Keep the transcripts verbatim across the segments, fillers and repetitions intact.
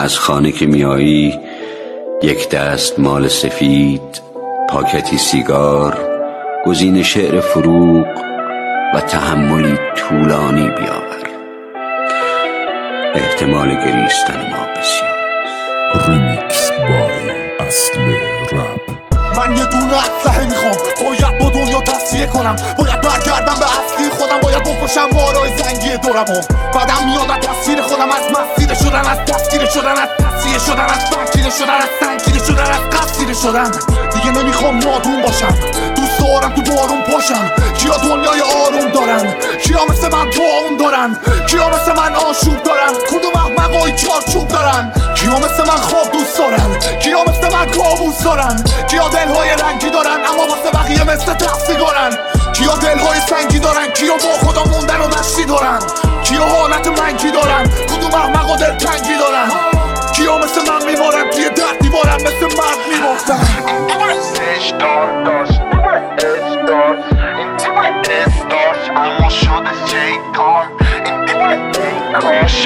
از خانه که میایی یک دست مال سفید، پاکتی سیگار، گزین شعر فروغ و تحملی طولانی بیاور. احتمال گریستن ما بسیار. ریمیکس بای اصل رپ. من یه دونه اسلحه میخوام، باید با دنیا تصفیه کنم، باید برگردم به اصلی خودم، باید بکشم مارای زنگی دورمو. بعدم میاد از تصویر خودم، از مسیر شدن، از دستگیر شدن، از تصفیه شدن، از بنکیر شدن، از سنگیر شدن، از قصیر شدن. دیگه نمیخوام نادون باشم، دوست دارم تو بارون پاشم. کیا دنیای آروم دارن؟ کیا مثل من باون دارن؟ کیا مثل من آشوب دارن؟ کدوم احمقای چارچوب دارن؟ کیا مثل من خواب دوست دارن؟ کیا مثل من کابوس دارن؟ کیا دلهای رنگی دارن اما واسه بقیه مثل تفسیگارن؟ کیا دلهای سنگی دارن؟ کیا با خدا موندن و مشتی دارن؟ کیا حالت منگی دارن؟ کدوم احمق و دلتنگی دارن؟ کیا مثل من میمارن؟ توی درد میمارن مثل مرد میمارن؟ استار داشت استار استار اما شده شیطان این کاش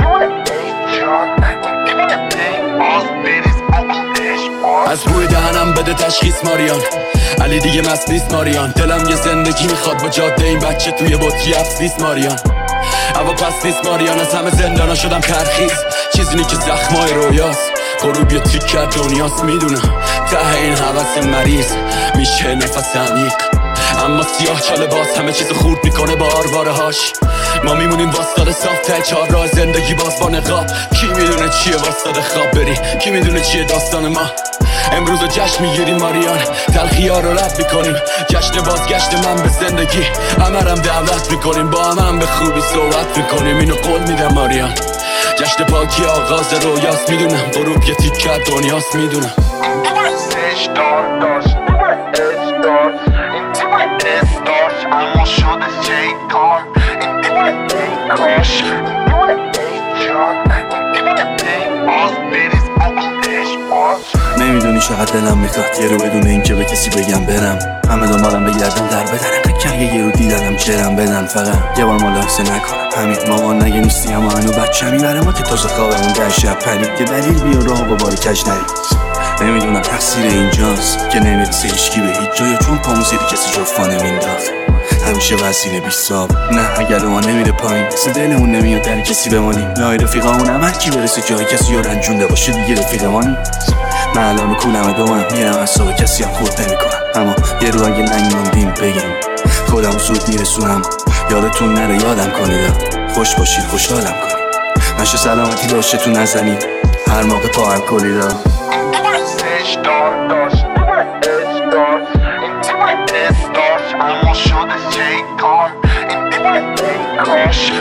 از روی دهنم بده تشخیص ماریان، علی دیگه مست نیست ماریان. دلم یه زندگی میخواد با جاده این بچه توی بطری افس نیست ماریان. اما پس نیست ماریان، از همه زندانا شدم ترخیص. چیزی نی که زخمای رویاست، غروب یه تیکه دنیاست. میدونم ته این حوث مریض میشه نفس عمیق، اما سیاه چاله باز همه چیز خورد میکنه با آرواره هاش. ما میمونیم واسطاده صاف ته چهار راه زندگی باز با نقاب. کی میدونه چیه واسطاده خواب بری، کی میدونه چیه داستان ما. امروز رو جشن میگیریم ماریان، تلخی ها رو رد میکنیم. جشن بازگشت من به زندگی، همرم دعوت میکنیم، با هم, هم به خوبی صحبت میکنیم. اینو قول میدم ماریان، جشن پاکی آغاز رویاست. میدونم غروب یه تیکه دنیاست. میدونم استار داشت استار استار اما شده شیطان این کاش نمیدونی چقدر دلم میخواد یه رو بدون این که به کسی بگم برم. همه دنبالم بگردم در بدن قکر یه رو دیدنم چرم بدن. فقط یه بار ملاحظه نکنم همین مامان نگه نیستی اما هنو بچه میبره ما که تازه خوابمون در شب پرید. یه دلیل بیار راه با بار کج نرید. نمیدونم تقصیر اینجاست که نمیرسه هیچکی به هیچ جایی، چون پامون زیر کسی جفا نمینداخت. همیشه وزین بیساب نه اگر ما نمیره پایین، مثل دلمون نمیاد در کسی بمانیم. لای رفیقامون هم هرکی برسه جای کسی رو رنجونده باشه دیگه رفیقمانی. من الان کولم دوام میرم اصاب کسی هم خورد نمیکنم، اما یه رو اگه ننگ موندیم بگیم خودم زود میرسونم. یادتون نره یادم کنید، خوش باشید خوشحالم کنید، نشه سلامتی باشه تو نزنید هر موقع پا هم کلیدا. استار داشت استار استار اما شده شیطان این کاش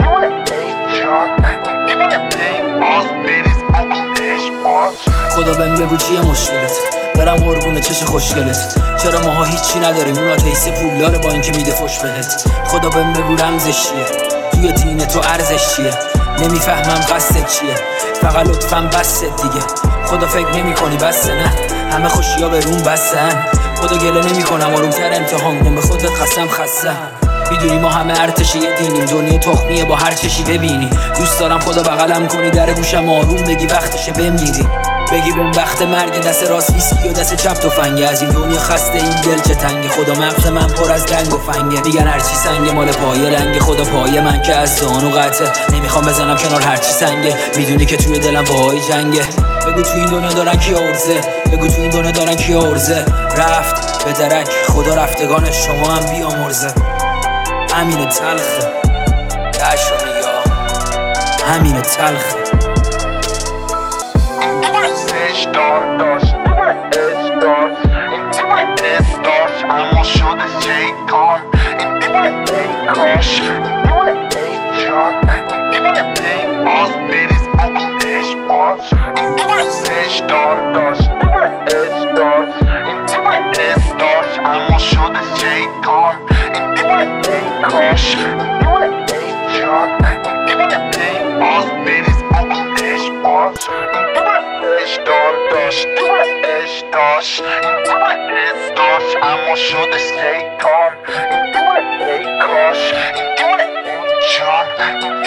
خدا بهم بگو چیه مشکلت، برم قربون چش خوشگلت. چرا ماها هیچی نداریم اون آتیسه پولداره با اینکه میده فش بهت. خدا بهم بگو رمزش چیه، توی دین تو ارزش چیه. نمیفهمم قصدت چیه، فقط لطفاً بست دیگه. خدا فکر نمی کنی بسته نه، همه خوشیا به روم بستن. خدا گله نمی کنم آرومتر امتحان کن، به خودت قسم خستم. میدونی ما همه ارتشی یه دینیم، دنیا تخمیه با هر چشی ببینی. دوست دارم خدا بغلم کنی، در گوشم آروم بگی وقتشه بمیری. بگی بهم وقت مرگ، دست راست ویسکی و دست چپ تفنگه. از این دنیا خسته این دل چه تنگه، خدا مغز من پر از دنگ و فنگه. میگن هرچی سنگه مال پای لنگه، خدا پای من که از زانو قطعه. نمیخوام بزنم کنار هرچی سنگه، میدونی که توی دلم وای جنگه. بگو تو این دنیا دارن کی ارزه، بگو تو این دنیا دارن کی ارزه. رفت به درک خدا رفتگان شما هم بیامرزه. همین تلخه دشو میگا، همین تلخه. استار داشت استار استار اما شده شیطان این کاش استار داشت استار استار اما شده شیطان این کاش استار داشت استاش استاش اما شده شیطان ای کاش جان